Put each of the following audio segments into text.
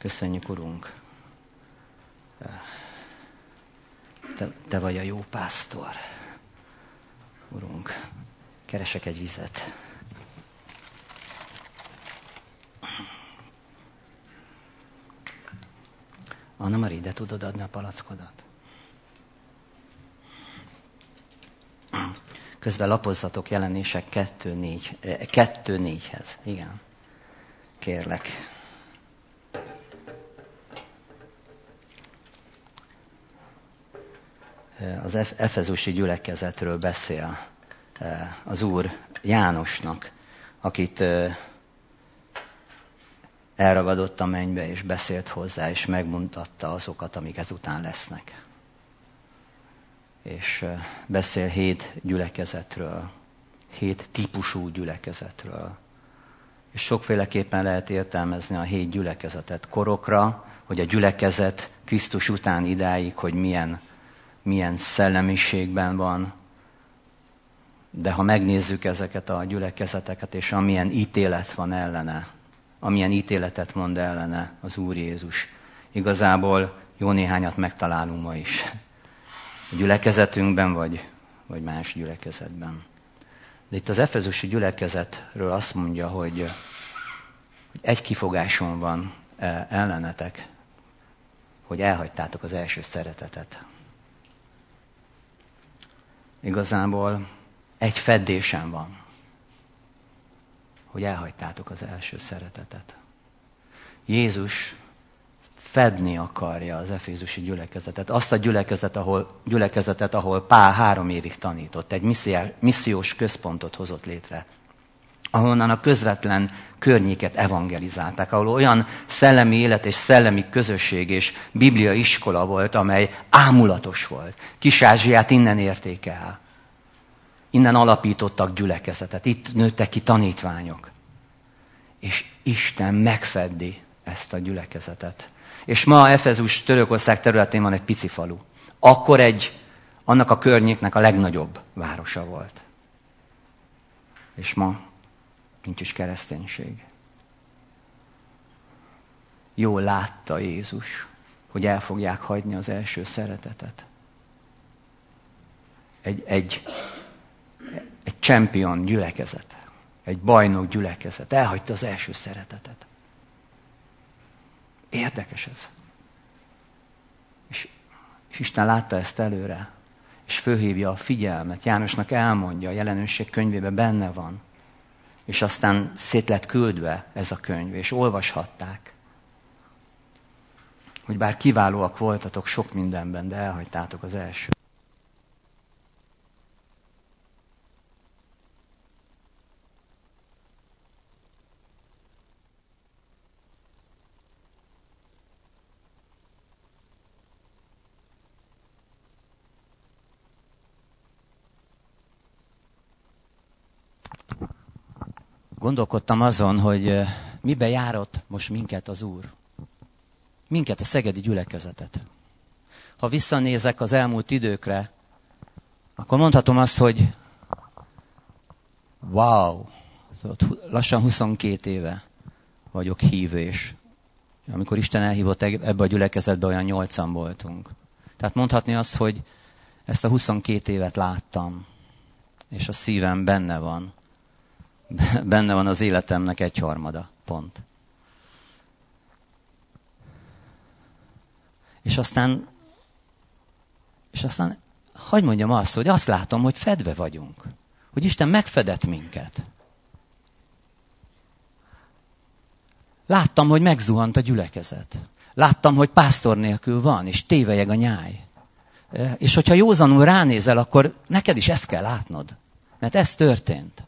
Köszönjük, Urunk. Te vagy a jó pásztor. Urunk, keresek egy vizet. Anna Mari, ide tudod adni a palackodat? Közben lapozzatok Jelenések 2:4-hez. Igen. Kérlek. Az efezusi gyülekezetről beszél az Úr Jánosnak, akit elragadott a mennybe, és beszélt hozzá, és megmutatta azokat, amik ezután lesznek. És beszél 7 gyülekezetről, 7 típusú gyülekezetről. És sokféleképpen lehet értelmezni a 7 gyülekezetet korokra, hogy a gyülekezet Krisztus után idáig, hogy milyen szellemiségben van. De ha megnézzük ezeket a gyülekezeteket, és amilyen ítélet van ellene, amilyen ítéletet mond ellene az Úr Jézus, igazából jó néhányat megtalálunk ma is. A gyülekezetünkben, vagy más gyülekezetben. De itt az efezusi gyülekezetről azt mondja, hogy egy kifogáson van ellenetek, hogy elhagytátok az első szeretetet. Igazából egy feddésen van, hogy elhagytátok az első szeretetet. Jézus fedni akarja az efézusi gyülekezetet. Azt a gyülekezetet, ahol Pál 3 évig tanított. Egy missziós központot hozott létre. Ahonnan a közvetlen környéket evangelizálták. Ahol olyan szellemi élet és szellemi közösség és biblia iskola volt, amely ámulatos volt. Kis-Ázsiát innen érték el. Innen alapítottak gyülekezetet. Itt nőttek ki tanítványok. És Isten megfeddi ezt a gyülekezetet. És ma Efezus Törökország területén van egy pici falu. Akkor annak a környéknek a legnagyobb városa volt. És ma nincs is kereszténység. Jól látta Jézus, hogy el fogják hagyni az első szeretetet. Egy champion gyülekezet, egy bajnok gyülekezet elhagyta az első szeretetet. Érdekes ez. És Isten látta ezt előre, és fölhívja a figyelmet. Jánosnak elmondja, a Jelenések könyvében benne van. És aztán szét lett küldve ez a könyv, és olvashatták, hogy bár kiválóak voltatok sok mindenben, de elhagytátok az első. Gondolkodtam azon, hogy mibe járott most minket az Úr. Minket, a szegedi gyülekezetet. Ha visszanézek az elmúlt időkre, akkor mondhatom azt, hogy wow, lassan 22 éve vagyok hívő, és amikor Isten elhívott ebbe a gyülekezetbe, olyan 8-an voltunk. Tehát mondhatni azt, hogy ezt a 22 évet láttam, és a szívem benne van. Benne van az életemnek 1/3, pont. És aztán, hadd mondjam azt, hogy azt látom, hogy fedve vagyunk. Hogy Isten megfedett minket. Láttam, hogy megzuhant a gyülekezet. Láttam, hogy pásztor nélkül van, és tévelyeg a nyáj. És hogyha józanul ránézel, akkor neked is ezt kell látnod. Mert ez történt.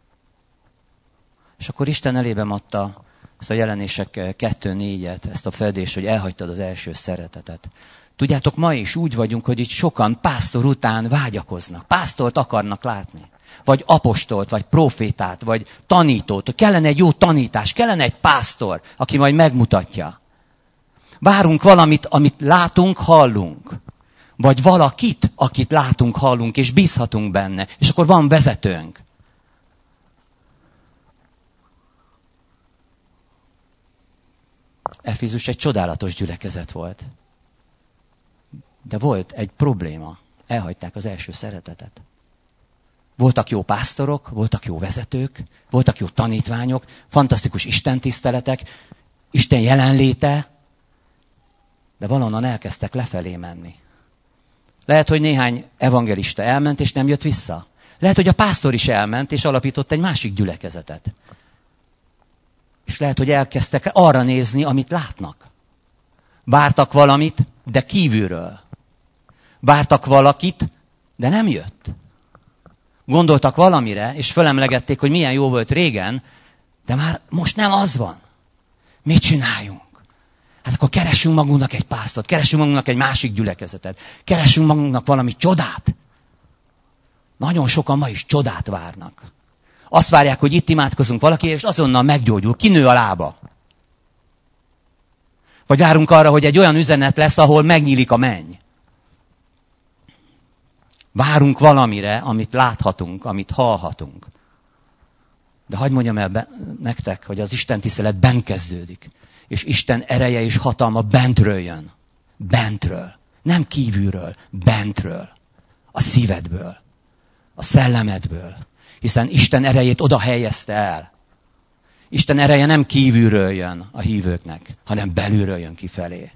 És akkor Isten elében adta ezt a Jelenések 2:4-et, ezt a fedést, hogy elhagytad az első szeretetet. Tudjátok, ma is úgy vagyunk, hogy itt sokan pásztor után vágyakoznak. Pásztort akarnak látni. Vagy apostolt, vagy profétát, vagy tanítót. Kellene egy jó tanítás, kellene egy pásztor, aki majd megmutatja. Várunk valamit, amit látunk, hallunk. Vagy valakit, akit látunk, hallunk, és bízhatunk benne. És akkor van vezetőnk. Efézus egy csodálatos gyülekezet volt. De volt egy probléma. Elhagyták az első szeretetet. Voltak jó pásztorok, voltak jó vezetők, voltak jó tanítványok, fantasztikus istentiszteletek, Isten jelenléte, de valahonnan elkezdtek lefelé menni. Lehet, hogy néhány evangelista elment, és nem jött vissza. Lehet, hogy a pásztor is elment, és alapított egy másik gyülekezetet. És lehet, hogy elkezdtek arra nézni, amit látnak. Vártak valamit, de kívülről. Vártak valakit, de nem jött. Gondoltak valamire, és fölemlegették, hogy milyen jó volt régen, de már most nem az van. Mit csináljunk? Hát akkor keressünk magunknak egy pásztort, keressünk magunknak egy másik gyülekezetet, keressünk magunknak valami csodát. Nagyon sokan ma is csodát várnak. Azt várják, hogy itt imádkozunk valaki, és azonnal meggyógyul, kinő a lába. Vagy várunk arra, hogy egy olyan üzenet lesz, ahol megnyílik a menny. Várunk valamire, amit láthatunk, amit hallhatunk. De hadd mondjam el nektek, hogy az Isten tisztelet bent kezdődik. És Isten ereje és hatalma bentről jön. Bentről. Nem kívülről, bentről. A szívedből. A szellemedből. Hiszen Isten erejét oda helyezte el. Isten ereje nem kívülről jön a hívőknek, hanem belülről jön kifelé.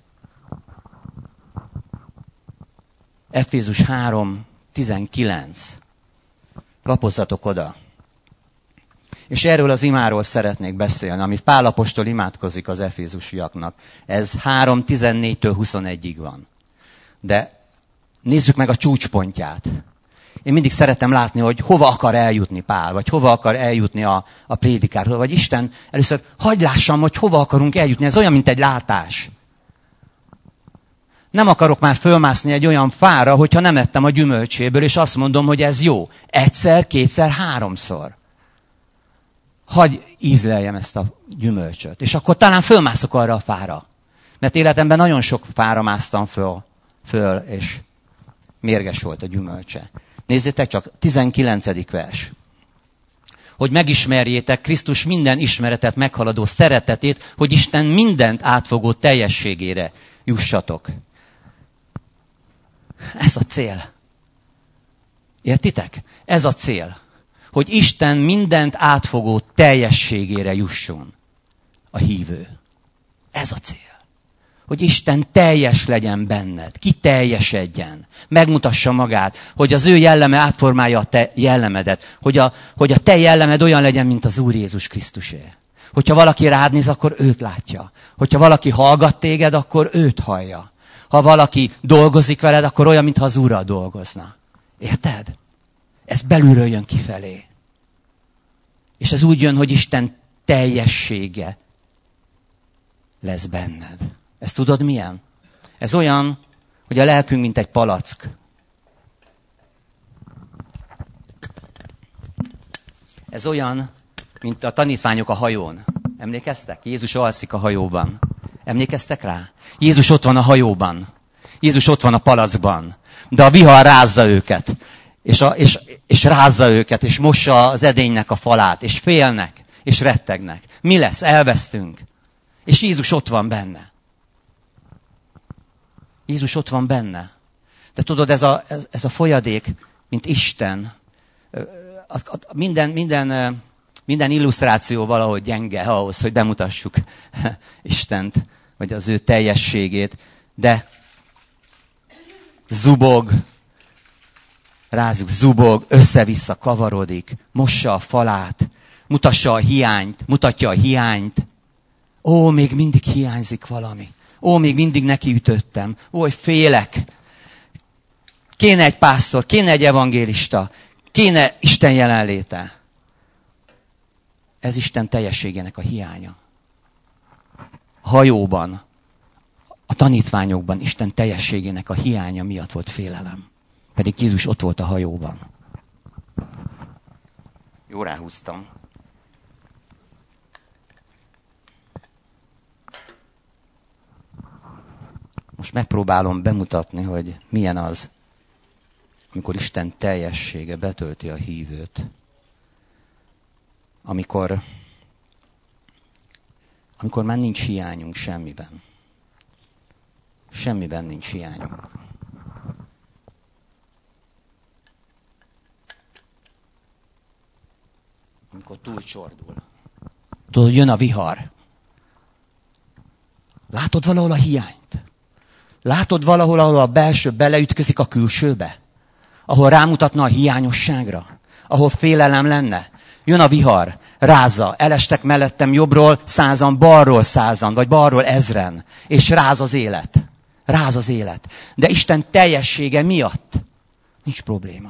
Efézus 3:19. Lapozzatok oda. És erről az imáról szeretnék beszélni, amit Pál apostol imádkozik az efézusiaknak. Ez 3:14-től 21-ig van. De nézzük meg a csúcspontját. Én mindig szeretem látni, hogy hova akar eljutni Pál, vagy hova akar eljutni a prédikárról, vagy Isten először hadd lássam, hogy hova akarunk eljutni. Ez olyan, mint egy látás. Nem akarok már fölmászni egy olyan fára, hogyha nem ettem a gyümölcséből, és azt mondom, hogy ez jó. Egyszer, kétszer, háromszor. Hadd ízleljem ezt a gyümölcsöt. És akkor talán fölmászok arra a fára. Mert életemben nagyon sok fára másztam föl, és mérges volt a gyümölcse. Nézzétek csak, 19. vers. Hogy megismerjétek Krisztus minden ismeretet meghaladó szeretetét, hogy Isten mindent átfogó teljességére jussatok. Ez a cél. Értitek? Ez a cél. Hogy Isten mindent átfogó teljességére jusson a hívő. Ez a cél. Hogy Isten teljes legyen benned, kiteljesedjen, megmutassa magát, hogy az ő jelleme átformálja a te jellemedet, hogy a te jellemed olyan legyen, mint az Úr Jézus Krisztusé. Hogyha valaki rád néz, akkor őt látja. Hogyha valaki hallgat téged, akkor őt hallja. Ha valaki dolgozik veled, akkor olyan, mintha az Úrral dolgozna. Érted? Ez belülről jön kifelé. És ez úgy jön, hogy Isten teljessége lesz benned. Ezt tudod milyen? Ez olyan, hogy a lelkünk mint egy palack. Ez olyan, mint a tanítványok a hajón. Emlékeztek? Jézus alszik a hajóban. Emlékeztek rá? Jézus ott van a hajóban. Jézus ott van a palackban. De a vihar rázza őket. És rázza őket, és mossa az edénynek a falát, és félnek, és rettegnek. Mi lesz? Elvesztünk. És Jézus ott van benne. Jézus ott van benne. De tudod, ez a folyadék, mint Isten, minden illusztráció valahogy gyenge ahhoz, hogy bemutassuk Istent, vagy az ő teljességét, de zubog, rázuk, zubog, össze-vissza kavarodik, mossa a falát, mutatja a hiányt. Ó, még mindig hiányzik valami. Ó, még mindig nekiütöttem. Ó, hogy félek. Kéne egy pásztor, kéne egy evangélista, kéne Isten jelenléte. Ez Isten teljességének a hiánya. A hajóban, a tanítványokban Isten teljességének a hiánya miatt volt félelem. Pedig Jézus ott volt a hajóban. Jó, ráhúztam. Most megpróbálom bemutatni, hogy milyen az, amikor Isten teljessége betölti a hívőt. Amikor Amikor már nincs hiányunk semmiben. Semmiben nincs hiányunk. Amikor túlcsordul. Tudod, jön a vihar. Látod valahol a hiányt? Látod valahol, ahol a belső beleütközik a külsőbe? Ahol rámutatna a hiányosságra? Ahol félelem lenne? Jön a vihar, rázza, elestek mellettem jobbról 100-an, balról 100-an, vagy balról 1000-en, és ráz az élet. Ráz az élet. De Isten teljessége miatt nincs probléma.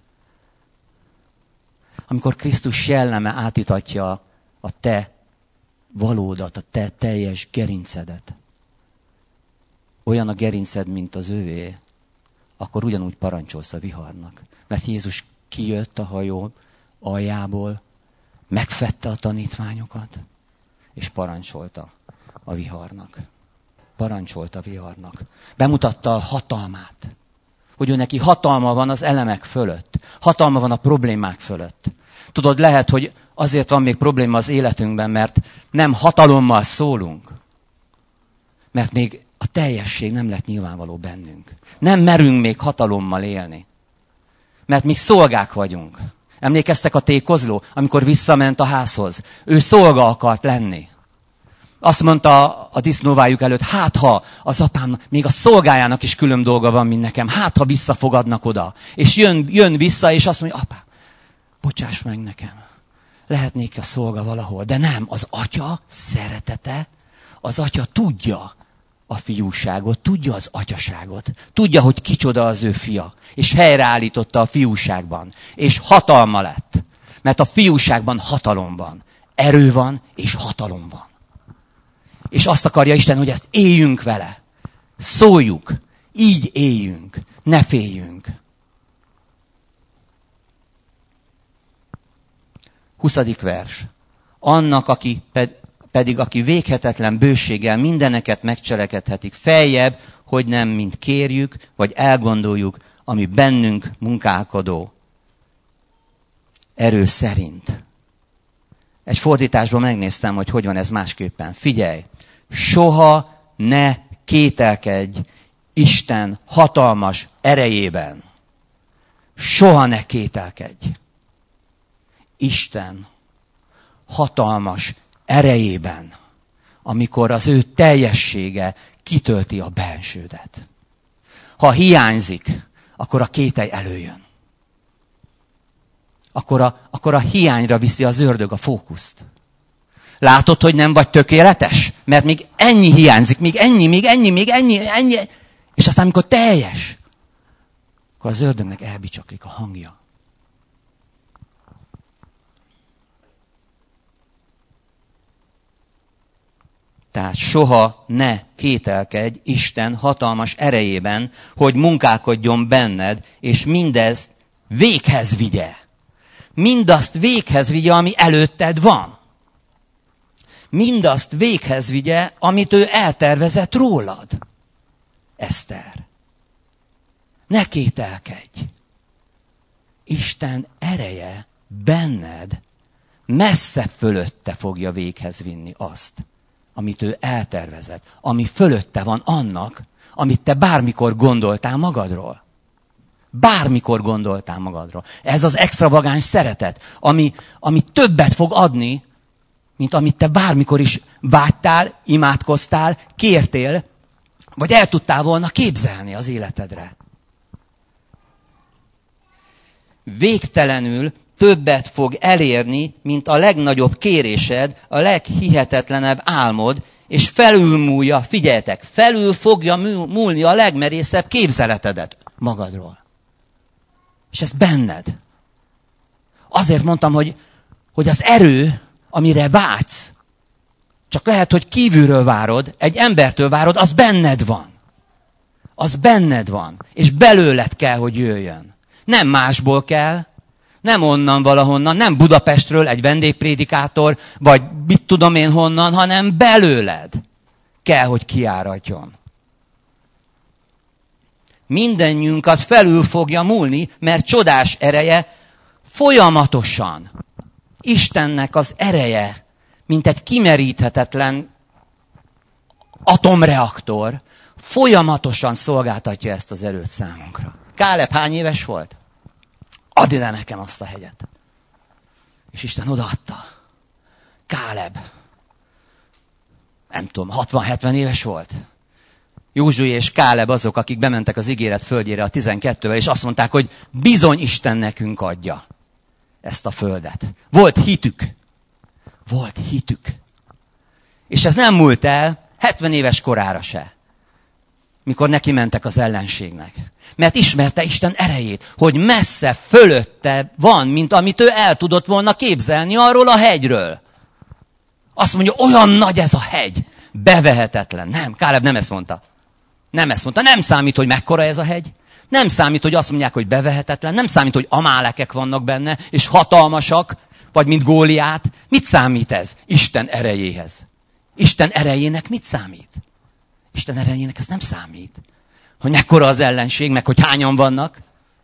Amikor Krisztus jelleme átítatja a te valódat, a te teljes gerincedet, olyan a gerinced, mint az övé, akkor ugyanúgy parancsolsz a viharnak. Mert Jézus kijött a hajó aljából, megfedte a tanítványokat, és parancsolta a viharnak. Parancsolta a viharnak. Bemutatta a hatalmát. Hogy ő neki hatalma van az elemek fölött. Hatalma van a problémák fölött. Tudod, lehet, hogy azért van még probléma az életünkben, mert nem hatalommal szólunk. Mert még a teljesség nem lett nyilvánvaló bennünk. Nem merünk még hatalommal élni. Mert még szolgák vagyunk. Emlékeztek a tékozló, amikor visszament a házhoz? Ő szolga akart lenni. Azt mondta a disznóvájuk előtt, hát ha az apám, még a szolgájának is külön dolga van, mint nekem, hát ha visszafogadnak oda. És jön vissza, és azt mondja, apám, bocsáss meg nekem. Lehetnék a szolga valahol, de nem, az atya szeretete, az atya tudja a fiúságot, tudja az atyaságot, tudja, hogy kicsoda az ő fia, és helyreállította a fiúságban, és hatalma lett. Mert a fiúságban hatalom van, erő van, és hatalom van. És azt akarja Isten, hogy ezt éljünk vele. Szóljuk, így éljünk, ne féljünk. 20. vers. Annak, aki pedig aki véghetetlen bőséggel mindeneket megcselekedhetik, feljebb, hogy nem mint kérjük, vagy elgondoljuk, ami bennünk munkálkodó erő szerint. Egy fordításban megnéztem, hogy van ez másképpen. Figyelj, soha ne kételkedj Isten hatalmas erejében. Soha ne kételkedj. Isten hatalmas erejében, amikor az ő teljessége kitölti a bensődet. Ha akkor a kételj előjön. Akkor a hiányra viszi az ördög a fókuszt. Látod, hogy nem vagy tökéletes? Mert még ennyi hiányzik, még ennyi. És aztán, amikor teljes, akkor az ördögnek elbicsaklik a hangja. Tehát soha ne kételkedj Isten hatalmas erejében, hogy munkálkodjon benned, és mindezt véghez vigye. Mindazt véghez vigye, ami előtted van. Mindazt véghez vigye, amit ő eltervezett rólad. Eszter. Ne kételkedj. Isten ereje benned messze fölötte fogja véghez vinni azt, amit ő eltervezett, ami fölötte van annak, amit te bármikor gondoltál magadról. Bármikor gondoltál magadról. Ez az extravagáns szeretet, ami többet fog adni, mint amit te bármikor is vágytál, imádkoztál, kértél, vagy el tudtál volna képzelni az életedre. Végtelenül többet fog elérni, mint a legnagyobb kérésed, a leghihetetlenebb álmod, és felülmúlja, figyeljetek, felül fogja múlni a legmerészebb képzeletedet magadról. És ez benned. Azért mondtam, hogy az erő, amire vágysz, csak lehet, hogy kívülről várod, egy embertől várod, az benned van. Az benned van. És belőled kell, hogy jöjjön. Nem másból kell, nem onnan valahonnan, nem Budapestről egy vendégprédikátor, vagy mit tudom én honnan, hanem belőled kell, hogy kiáradjon. Mindennyünket felül fogja múlni, mert csodás ereje folyamatosan. Istennek az ereje, mint egy kimeríthetetlen atomreaktor folyamatosan szolgáltatja ezt az erőt számunkra. Káleb hány éves volt? Add ide nekem azt a hegyet. És Isten odaadta. Káleb, nem tudom, 60-70 éves volt. Józsué és Káleb azok, akik bementek az ígéret földjére a 12-vel, és azt mondták, hogy bizony Isten nekünk adja ezt a földet. Volt hitük. Volt hitük. És ez nem múlt el 70 éves korára se, mikor neki mentek az ellenségnek. Mert ismerte Isten erejét, hogy messze fölötte van, mint amit ő el tudott volna képzelni arról a hegyről. Azt mondja, olyan nagy ez a hegy, bevehetetlen. Nem, Káleb nem ezt mondta. Nem ezt mondta. Nem számít, hogy mekkora ez a hegy. Nem számít, hogy azt mondják, hogy bevehetetlen. Nem számít, hogy amálekek vannak benne, és hatalmasak, vagy mint Góliát. Mit számít ez? Isten erejéhez. Isten erejének mit számít? Isten erejének ez nem számít. Hogy mekkora az ellenség, meg hogy hányan vannak.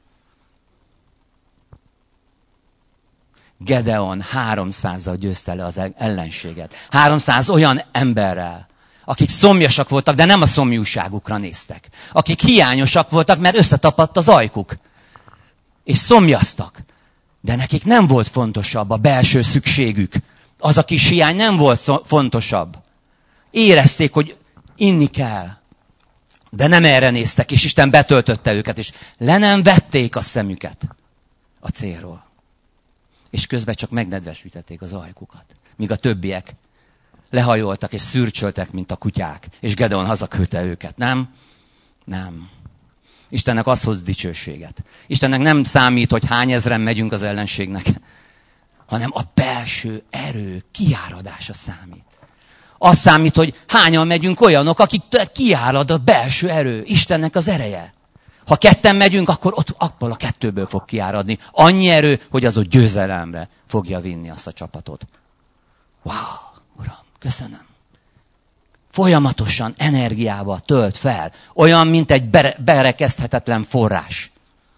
Gedeon 300-zal győzte le az ellenséget. 300 olyan emberrel, akik szomjasak voltak, de nem a szomjúságukra néztek. Akik hiányosak voltak, mert összetapadt az ajkuk. És szomjaztak. De nekik nem volt fontosabb a belső szükségük. Az a kis hiány nem volt fontosabb. Érezték, hogy inni kell. De nem erre néztek, és Isten betöltötte őket, és le nem vették a szemüket a célról. És közben csak megnedvesítették az ajkukat. Míg a többiek lehajoltak és szürcsöltek, mint a kutyák. És Gedeon hazaküldte őket. Nem? Nem. Istennek az hoz dicsőséget. Istennek nem számít, hogy hány ezren megyünk az ellenségnek, hanem a belső erő kiáradása számít. Az számít, hogy hányan megyünk olyanok, akik kiárad a belső erő, Istennek az ereje. Ha ketten megyünk, akkor ott abból a kettőből fog kiáradni. Annyi erő, hogy az ott győzelemre fogja vinni azt a csapatot. Wow, Uram, köszönöm. Folyamatosan energiával tölt fel. Olyan, mint egy berekezthetetlen forrás.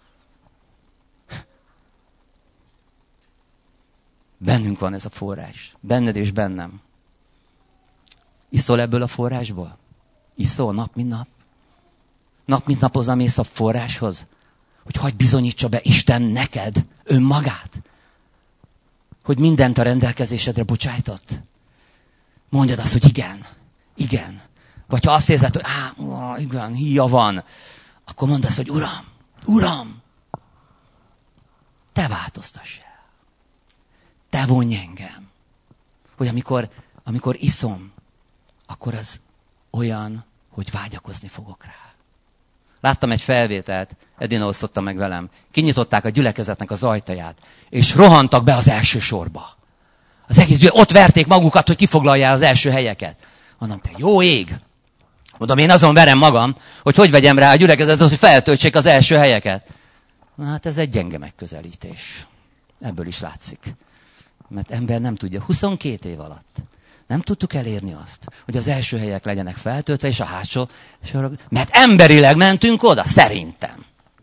Bennünk van ez a forrás. Benned és bennem. Iszol ebből a forrásból? Iszol nap, mint nap? Nap, mint nap mész a forráshoz? Hogy hadd bizonyítsa be Isten neked önmagát? Hogy mindent a rendelkezésedre bocsájtott? Mondjad azt, hogy igen. Igen. Vagy ha azt érzed, hogy igen, híja van, akkor mondd azt, hogy Uram, te változtass el. Te vonj engem. Hogy amikor iszom, akkor az olyan, hogy vágyakozni fogok rá. Láttam egy felvételt, Edina osztotta meg velem. Kinyitották a gyülekezetnek az ajtaját, és rohantak be az első sorba. Az egész ott verték magukat, hogy kifoglalják az első helyeket. Mondom, te jó ég! Mondom, én azon verem magam, hogy vegyem rá a gyülekezetet, hogy feltöltsék az első helyeket. Na hát ez egy gyenge megközelítés. Ebből is látszik. Mert ember nem tudja. 22 év alatt nem tudtuk elérni azt, hogy az első helyek legyenek feltöltve, és a hátsó sorok. Mert emberileg mentünk oda, szerintem.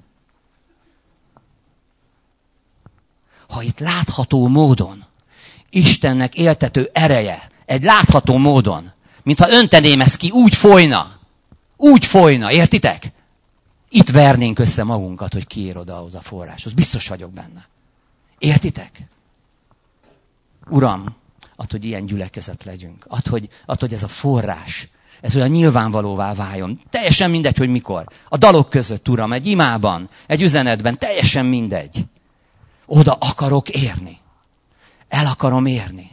Ha itt látható módon, Istennek éltető ereje, egy látható módon, mintha önteném ezt ki, úgy folyna, értitek? Itt vernénk össze magunkat, hogy kiér oda a forráshoz. Biztos vagyok benne. Értitek? Uram, add, hogy ilyen gyülekezet legyünk. Add, hogy ez a forrás, ez olyan nyilvánvalóvá váljon. Teljesen mindegy, hogy mikor. A dalok között, Uram, egy imában, egy üzenetben, teljesen mindegy. Oda akarok érni. El akarom érni.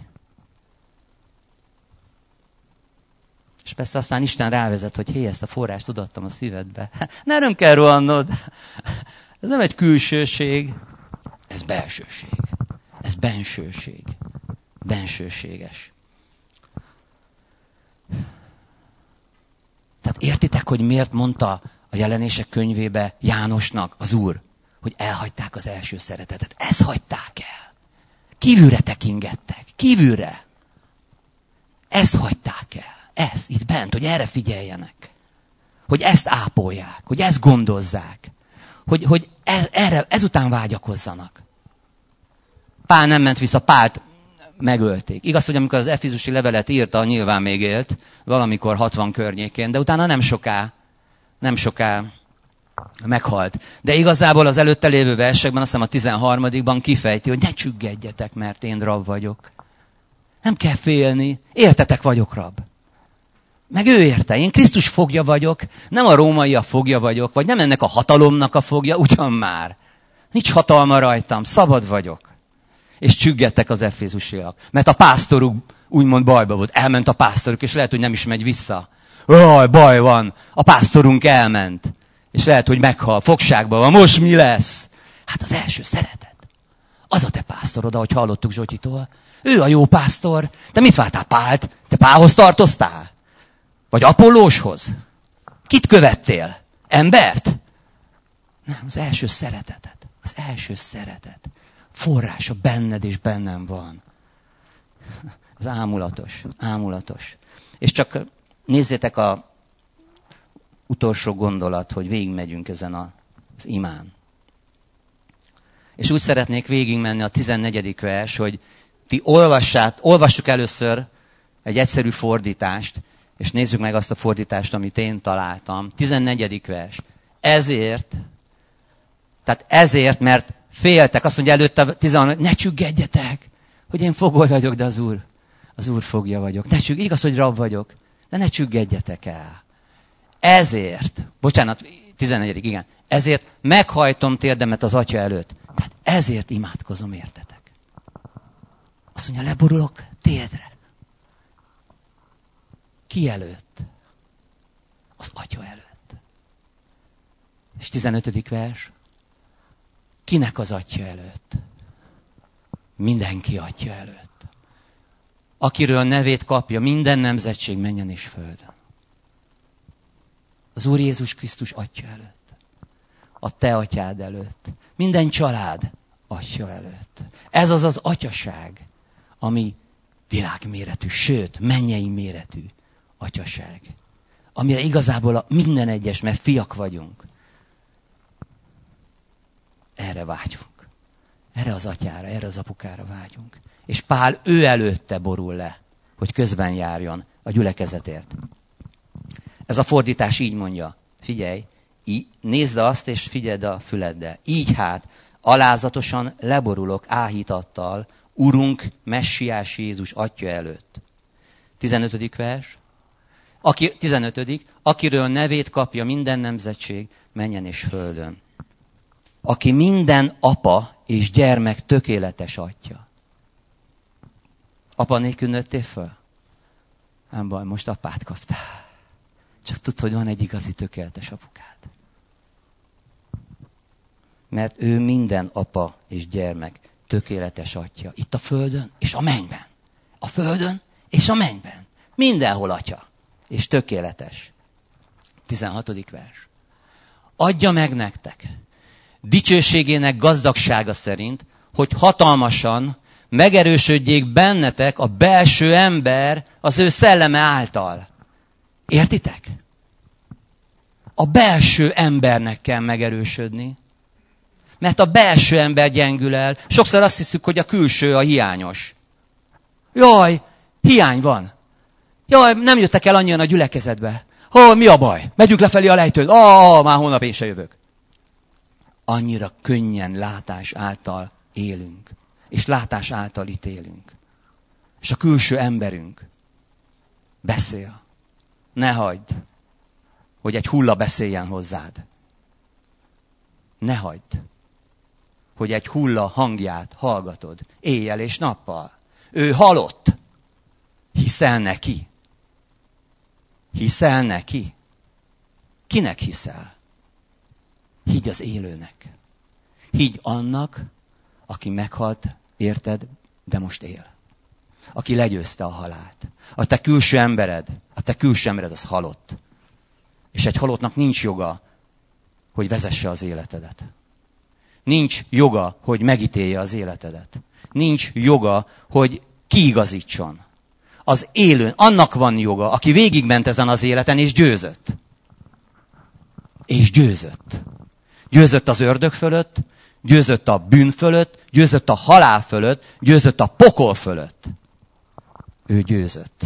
És persze aztán Isten rávezet, hogy hé, ezt a forrást odaadtam a szívedbe. Nem kell rohannod. Ez nem egy külsőség. Ez belsőség. Ez bensőség. Bensőséges. Tehát értitek, hogy miért mondta a Jelenések könyvébe Jánosnak az Úr, hogy elhagyták az első szeretetet. Ezt hagyták el. Kívülre tekingettek. Kívülre. Ezt hagyták el. Ezt itt bent, hogy erre figyeljenek. Hogy ezt ápolják. Hogy ezt gondozzák. Hogy erre, ezután vágyakozzanak. Pál nem ment vissza. Pált megölték. Igaz, hogy amikor az Efézusi levelet írta, nyilván még élt, valamikor 60 környékén, de utána nem soká meghalt. De igazából az előtte lévő versekben, azt hiszem a 13-ban kifejti, hogy ne csüggedjetek, mert én rab vagyok. Nem kell félni, értetek vagyok rab. Meg ő érte, én Krisztus fogja vagyok, nem a rómaiak fogja vagyok, vagy nem ennek a hatalomnak a fogja, ugyan már. Nincs hatalma rajtam, szabad vagyok. És csüggedtek az efézusiak. Mert a pásztoruk úgymond bajba volt. Elment a pásztoruk, és lehet, hogy nem is megy vissza. Baj van, a pásztorunk elment. És lehet, hogy meghal, fogságban van. Most mi lesz? Hát az első szeretet. Az a te pásztorod, ahogy hallottuk Zsotyitól. Ő a jó pásztor. Te mit vártál, Pált? Te Pálhoz tartoztál? Vagy Apollóshoz? Kit követtél? Embert? Nem, az első szeretetet. Az első szeretet. Forrása benned és bennem van. Ez ámulatos. És csak nézzétek a utolsó gondolat, hogy végigmegyünk ezen az imán. És úgy szeretnék végigmenni a 14. vers, hogy ti olvassuk először egy egyszerű fordítást, és nézzük meg azt a fordítást, amit én találtam. 14. vers. Ezért, mert féltek, azt mondja előtte 16, ne csüggedjetek, hogy én fogoly vagyok, de az Úr fogja vagyok. Igaz, hogy rab vagyok, de ne csüggedjetek el. Ezért, 14. igen, ezért meghajtom térdemet az Atya előtt. Tehát ezért imádkozom, értetek. Azt mondja, leborulok térdre. Ki előtt? Az Atya előtt. És 15. vers. Kinek az Atya előtt? Mindenki Atya előtt. Akiről nevét kapja minden nemzetség menjen és földön. Az Úr Jézus Krisztus Atya előtt. A te atyád előtt. Minden család Atya előtt. Ez az az atyaság, ami világméretű, sőt, mennyei méretű atyaság. Amire igazából minden egyes, mert fiak vagyunk. Erre vágyunk. Erre az atyára, erre az apukára vágyunk. És Pál ő előtte borul le, hogy közben járjon a gyülekezetért. Ez a fordítás így mondja. Figyelj, nézd azt, és figyeld a füleddel. Így hát, alázatosan leborulok áhítattal Urunk, Messiás Jézus Atya előtt. 15. vers. 15. Akiről nevét kapja minden nemzetség, menjen és földön. Aki minden apa és gyermek tökéletes atya. Apa nélkül nőttél föl? Nem baj, most apát kaptál. Csak tudd, hogy van egy igazi tökéletes apukád. Mert ő minden apa és gyermek tökéletes atya. Itt a földön és a mennyben. A földön és a mennyben. Mindenhol atya. És tökéletes. 16. vers. Adja meg nektek dicsőségének gazdagsága szerint, hogy hatalmasan megerősödjék bennetek a belső ember az ő szelleme által. Értitek? A belső embernek kell megerősödni. Mert a belső ember gyengül el. Sokszor azt hiszük, hogy a külső a hiányos. Jaj, hiány van. Jaj, nem jöttek el annyian a gyülekezetbe. Mi a baj? Megyünk lefelé a lejtőn. Már holnap én se jövök. Annyira könnyen látás által élünk. És látás által ítélünk. És a külső emberünk beszél. Ne hagyd, hogy egy hulla beszéljen hozzád. Ne hagyd, hogy egy hulla hangját hallgatod éjjel és nappal. Ő halott. Hiszel neki? Hiszel neki? Kinek hiszel? Higgy az élőnek. Higgy annak, aki meghalt, érted, de most él. Aki legyőzte a halált. A te külső embered az halott. És egy halottnak nincs joga, hogy vezesse az életedet. Nincs joga, hogy megítélje az életedet. Nincs joga, hogy kiigazítson. Az élőn, annak van joga, aki végigment ezen az életen, és győzött. És győzött. Győzött az ördög fölött, győzött a bűn fölött, győzött a halál fölött, győzött a pokol fölött. Ő győzött.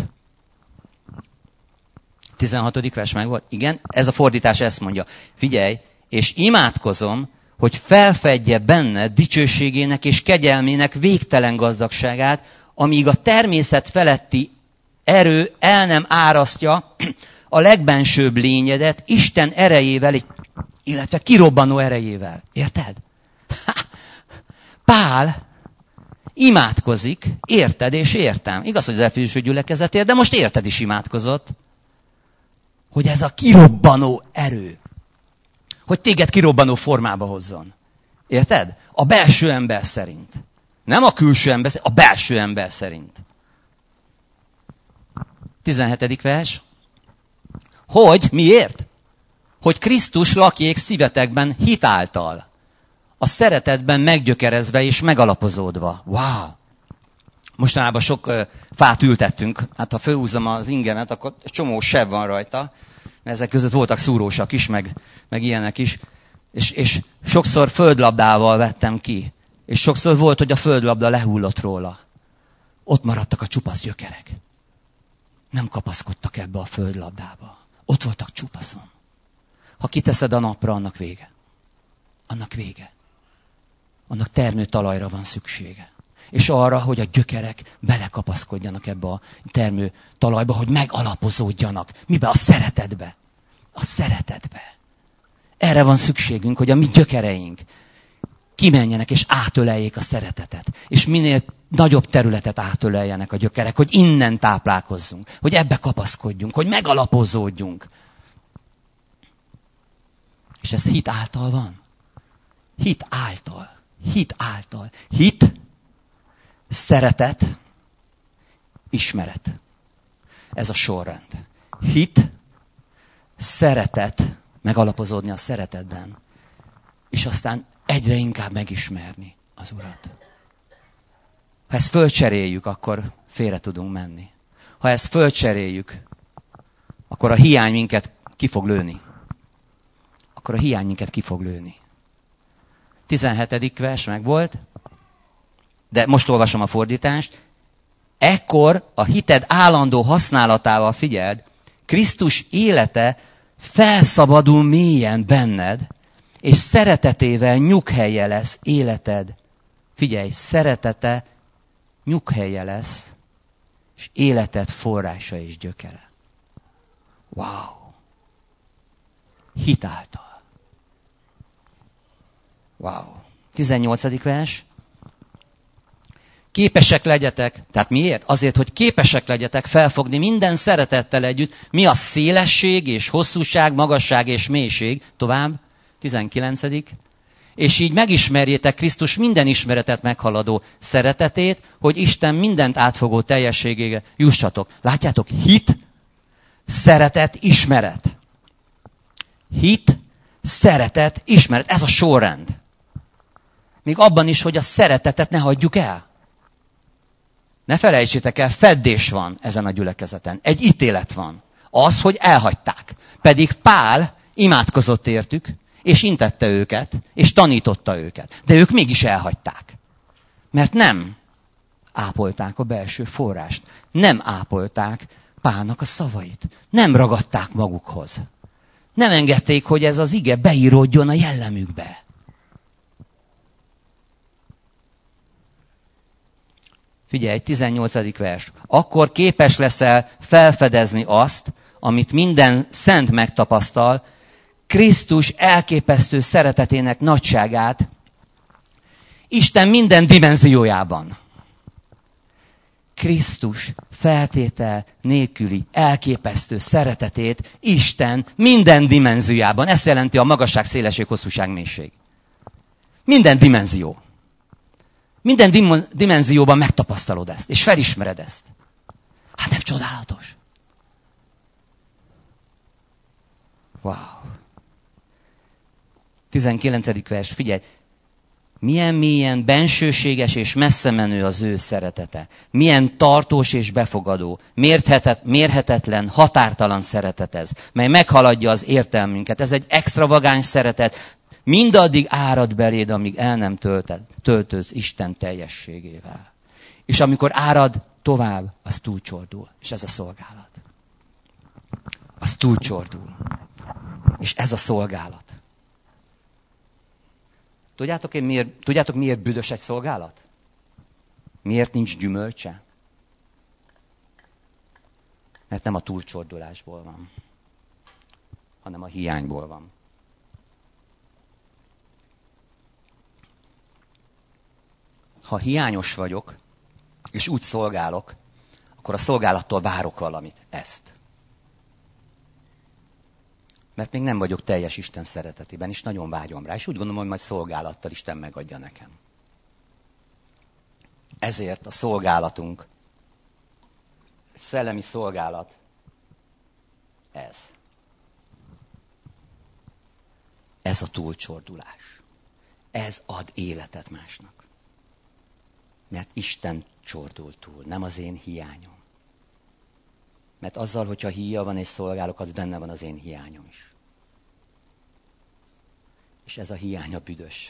16. vers meg volt. Igen, ez a fordítás ezt mondja. Figyelj, és imádkozom, hogy felfedje benne dicsőségének és kegyelmének végtelen gazdagságát, amíg a természet feletti erő el nem árasztja a legbensőbb lényedet Isten erejével, illetve kirobbanó erejével. Érted? Pál imádkozik, érted és értem. Igaz, hogy az efézusi gyülekezetért, de most érted is imádkozott, hogy ez a kirobbanó erő, hogy téged kirobbanó formába hozzon. Érted? A belső ember szerint. Nem a külső ember szerint, a belső ember szerint. 17. vers. Hogy, miért? Hogy Krisztus lakjék szívetekben hit által, a szeretetben meggyökerezve és megalapozódva. Wow! Mostanában sok fát ültettünk. Hát ha fölhúzom az ingemet, akkor csomó seb van rajta. Ezek között voltak szúrósak is, meg ilyenek is. És sokszor földlabdával vettem ki. És sokszor volt, hogy a földlabda lehullott róla. Ott maradtak a csupasz gyökerek. Nem kapaszkodtak ebbe a földlabdába. Ott voltak csupaszon. Ha kiteszed a napra, annak vége. Annak vége. Annak termőtalajra van szüksége. És arra, hogy a gyökerek belekapaszkodjanak ebbe a termőtalajba, hogy megalapozódjanak. Mibe? A szeretetbe. A szeretetbe. Erre van szükségünk, hogy a mi gyökereink kimenjenek és átöleljék a szeretetet. És minél nagyobb területet átöleljenek a gyökerek, hogy innen táplálkozzunk, hogy ebbe kapaszkodjunk, hogy megalapozódjunk. És ez hit által van. Hit által. Hit által. Hit, szeretet, ismeret. Ez a sorrend. Hit, szeretet, megalapozódni a szeretetben, és aztán egyre inkább megismerni az Urat. Ha ezt fölcseréljük, akkor félre tudunk menni. Ha ezt fölcseréljük, akkor a hiány minket ki fog lőni. Akkor a hiány minket ki fog lőni. 17. vers meg volt, de most olvasom a fordítást. Ekkor a hited állandó használatával, figyeld, Krisztus élete felszabadul mélyen benned, és szeretetével nyughelye lesz életed. Figyelj, szeretete nyughelye lesz, és életed forrása és gyökere. Wow! Hit által. Wow! 18. vers. Képesek legyetek, tehát miért? Azért, hogy képesek legyetek felfogni minden szeretettel együtt, mi a szélesség és hosszúság, magasság és mélység. Tovább, 19. És így megismerjétek Krisztus minden ismeretet meghaladó szeretetét, hogy Isten mindent átfogó teljességére jussatok. Látjátok? Hit, szeretet, ismeret. Hit, szeretet, ismeret. Ez a sorrend. Még abban is, hogy a szeretetet ne hagyjuk el. Ne felejtsétek el, feddés van ezen a gyülekezeten. Egy ítélet van. Az, hogy elhagyták. Pedig Pál imádkozott értük, és intette őket, és tanította őket. De ők mégis elhagyták. Mert nem ápolták a belső forrást. Nem ápolták Pálnak a szavait. Nem ragadták magukhoz. Nem engedték, hogy ez az ige beíródjon a jellemükbe. Figyelj, 18. vers. Akkor képes leszel felfedezni azt, amit minden szent megtapasztal, Krisztus elképesztő szeretetének nagyságát Isten minden dimenziójában. Krisztus feltétel nélküli elképesztő szeretetét Isten minden dimenziójában. Ez jelenti a magasság, szélesség, hosszúság, mélység. Minden dimenzió. Minden dimenzióban megtapasztalod ezt, és felismered ezt. Hát nem csodálatos? Wow. 19. vers, figyelj. Milyen mélyen bensőséges és messze menő az ő szeretete. Milyen tartós és befogadó, mérhetetlen, határtalan szeretet ez, mely meghaladja az értelmünket. Ez egy extravagáns szeretet, Mindaddig árad beléd, amíg el nem töltöz Isten teljességével. És amikor árad tovább, az túlcsordul. És ez a szolgálat. Az túlcsordul. És ez a szolgálat. Tudjátok, miért büdös egy szolgálat? Miért nincs gyümölcse? Mert nem a túlcsordulásból van, hanem a hiányból van. Ha hiányos vagyok, és úgy szolgálok, akkor a szolgálattól várok valamit. Ezt. Mert még nem vagyok teljes Isten szeretetében, és nagyon vágyom rá. És úgy gondolom, hogy majd szolgálattal Isten megadja nekem. Ezért a szolgálatunk, szellemi szolgálat, ez. Ez a túlcsordulás. Ez ad életet másnak. Mert Isten csordul túl, nem az én hiányom. Mert azzal, hogyha híja van és szolgálok, az benne van az én hiányom is. És ez a hiány a büdös.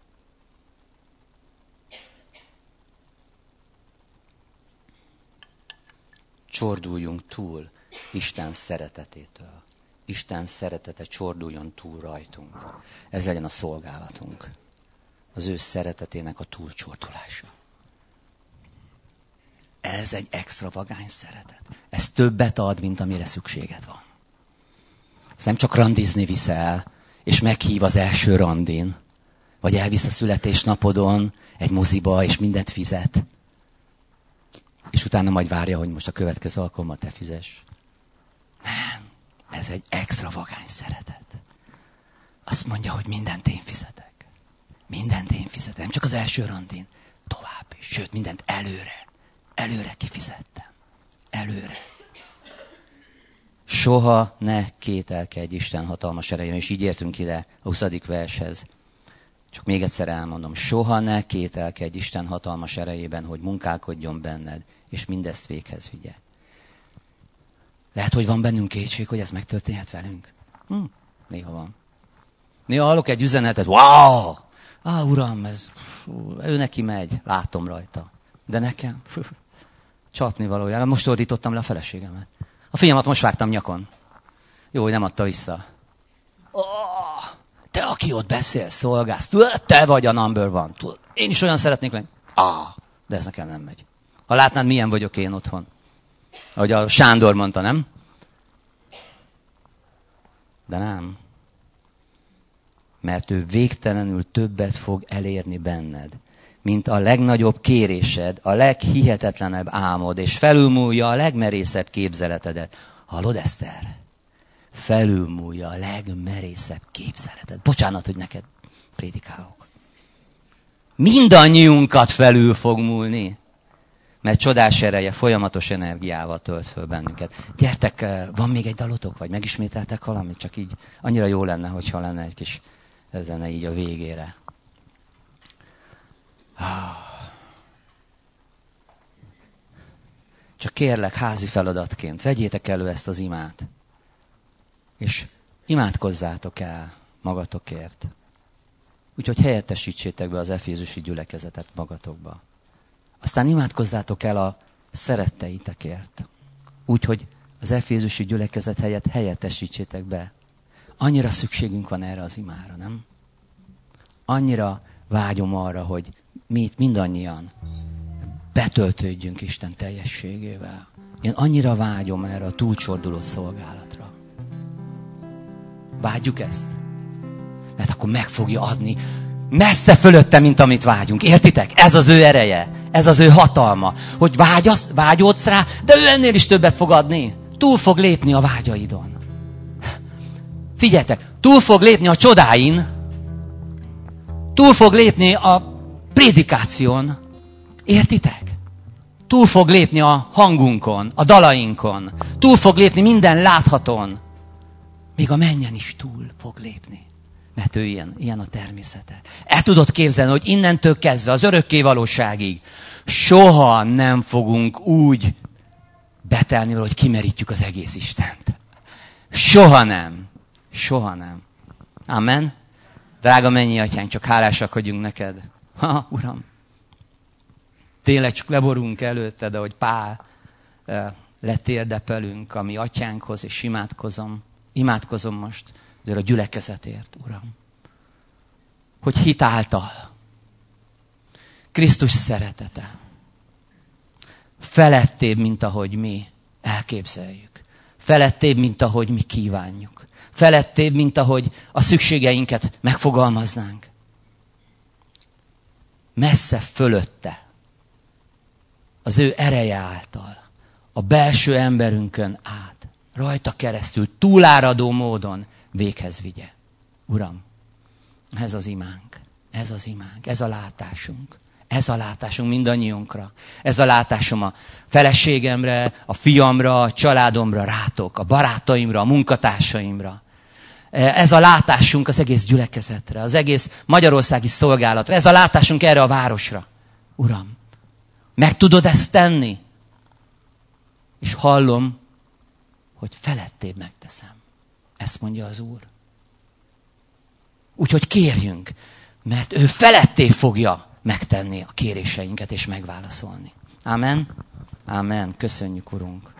Csorduljunk túl Isten szeretetétől. Isten szeretete csorduljon túl rajtunk. Ez legyen a szolgálatunk. Az ő szeretetének a túlcsordulása. Ez egy extravagáns szeretet. Ez többet ad, mint amire szükséged van. Ez nem csak randizni visz el, és meghív az első randin, vagy elvisz a születésnapodon egy moziba, és mindent fizet. És utána majd várja, hogy most a következő alkalommal te fizess. Nem, ez egy extravagáns szeretet. Azt mondja, hogy mindent én fizetek. Mindent én fizetek. Nem csak az első randin, tovább is. Sőt, mindent előre. Előre kifizettem. Előre. Soha ne kételkedj Isten hatalmas erején. És így értünk ide a 20. vershez. Csak még egyszer elmondom. Soha ne kételkedj Isten hatalmas erejében, hogy munkálkodjon benned, és mindezt véghez vigye. Lehet, hogy van bennünk kétség, hogy ez megtörténhet velünk. Néha van. Néha hallok egy üzenetet, wow! Uram, ő neki megy, látom rajta. De nekem, csapni valójában. Most ordítottam le a feleségemet. A fiamat most vágtam nyakon. Jó, hogy nem adta vissza. Te, aki ott beszélsz, szolgálsz, te vagy a number one. Én is olyan szeretnék lenni. De ez nekem nem megy. Ha látnád, milyen vagyok én otthon. Ahogy a Sándor mondta, nem? De nem. Mert ő végtelenül többet fog elérni benned, mint a legnagyobb kérésed, a leghihetetlenebb álmod, és felülmúlja a legmerészebb képzeletedet. Hallod, Eszter? Felülmúlja a legmerészebb képzeleted. Bocsánat, hogy neked prédikálok. Mindannyiunkat felül fog múlni, mert csodás ereje folyamatos energiával tölt föl bennünket. Gyertek, van még egy dalotok, vagy megismételtek valamit? Csak így annyira jó lenne, hogyha lenne egy kis zene így a végére. Csak kérlek, házi feladatként, vegyétek elő ezt az imát, és imádkozzátok el magatokért. Úgyhogy helyettesítsétek be az efézusi gyülekezetet magatokba. Aztán imádkozzátok el a szeretteitekért. Úgyhogy az efézusi gyülekezet helyett helyettesítsétek be. Annyira szükségünk van erre az imára, nem? Annyira vágyom arra, hogy mi itt mindannyian betöltődjünk Isten teljességével. Én annyira vágyom erre a túlcsorduló szolgálatra. Vágyjuk ezt? Mert akkor meg fogja adni messze fölötte, mint amit vágyunk. Értitek? Ez az ő ereje. Ez az ő hatalma. Hogy vágyódsz rá, de ő ennél is többet fog adni. Túl fog lépni a vágyaidon. Figyeljetek, túl fog lépni a csodáin. Túl fog lépni a prédikáción. Értitek? Túl fog lépni a hangunkon, a dalainkon. Túl fog lépni minden láthatón. Még a mennyen is túl fog lépni. Mert ő ilyen a természete. El tudod képzelni, hogy innentől kezdve az örökké valóságig soha nem fogunk úgy betelni, hogy kimerítjük az egész Istent. Soha nem. Soha nem. Amen. Drága mennyi atyánk, csak hálásak vagyunk neked. Uram, tényleg csak leborulunk előtted, ahogy Pál letérdepelünk a mi atyánkhoz, és imádkozom most azért a gyülekezetért, Uram. Hogy hit által Krisztus szeretete felettébb, mint ahogy mi elképzeljük. Felettébb, mint ahogy mi kívánjuk. Felettébb, mint ahogy a szükségeinket megfogalmaznánk. Messze fölötte az ő ereje által, a belső emberünkön át, rajta keresztül, túláradó módon véghez vigye. Uram, ez az imánk, ez a látásunk. Ez a látásunk mindannyiunkra. Ez a látásom a feleségemre, a fiamra, a családomra, rátok, a barátaimra, a munkatársaimra. Ez a látásunk az egész gyülekezetre, az egész magyarországi szolgálatra. Ez a látásunk erre a városra. Uram, meg tudod ezt tenni? És hallom, hogy felettébb megteszem. Ezt mondja az Úr. Úgyhogy kérjünk, mert ő feletté fogja megtenni a kéréseinket és megválaszolni. Amen? Amen. Köszönjük, Urunk.